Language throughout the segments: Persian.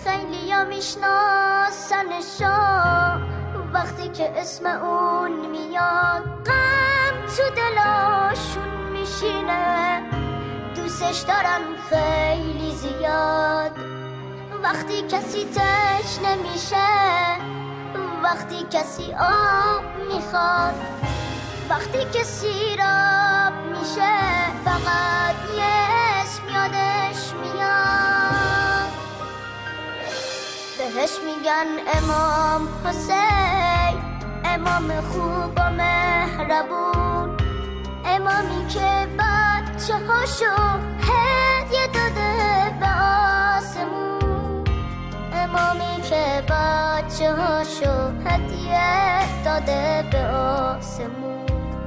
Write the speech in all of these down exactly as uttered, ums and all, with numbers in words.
خیلی ها میشناسنشا وقتی که اسم اون میاد غم تو دلاشون میشینه دوستش دارن خیلی زیاد وقتی کسی تشنه میشه وقتی کسی آب میخواد وقتی که سیراب میشه فقط یه اسم یادش میاد بهش میگن امام حسین امام خوب و مهربون امامی که بچه هاشو هدیه داده به آسمون امامی که بچه هاشو هدیه داده به آسمون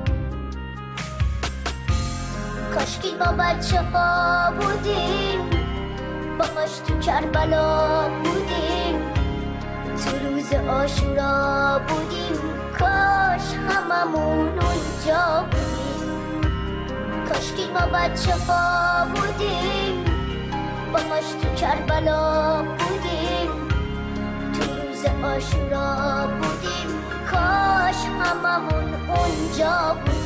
کاشکی ما بچه ها بودیم باهاش تو کربلا بودیم تو روز عاشورا بودیم کاش هممون اونجا بودیم کاشکی ما بچه ها بودیم باهاش تو کربلا بودیم تو روز عاشورا بودیم کاش هممون اونجا بودیم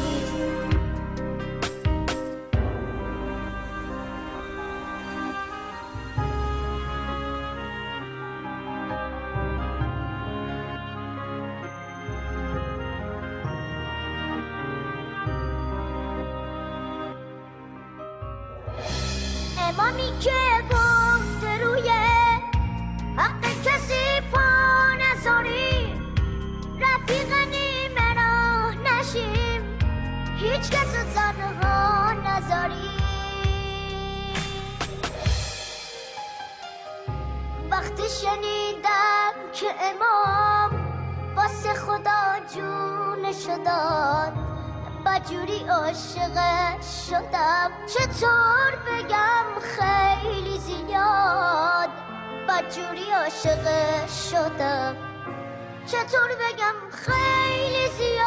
امامی که گفته روی حق کسی پا نذاری رفیق نیمه راه نشیم هیچ کس رو تنها نذاری وقتی شنیدم که امام واسه خدا جونشو داد بجوری عاشقش شدم چطور بگم خیلی زیاد بجوری عاشقش شدم چطور بگم خیلی زیاد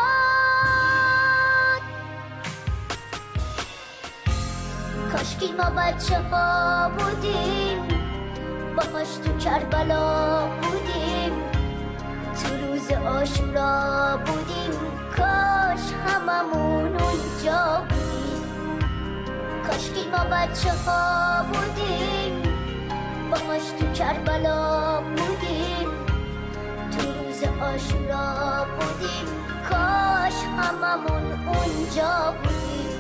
کاشکی ما بچه ها بودیم باهاش تو کربلا بودیم تو روز عاشورا بودیم کاش هممون اونجا بودیم کاشکی ما بچه ها بودیم باهاش تو کربلا بودیم تو روز عاشورا بودیم کاش هممون اونجا بودیم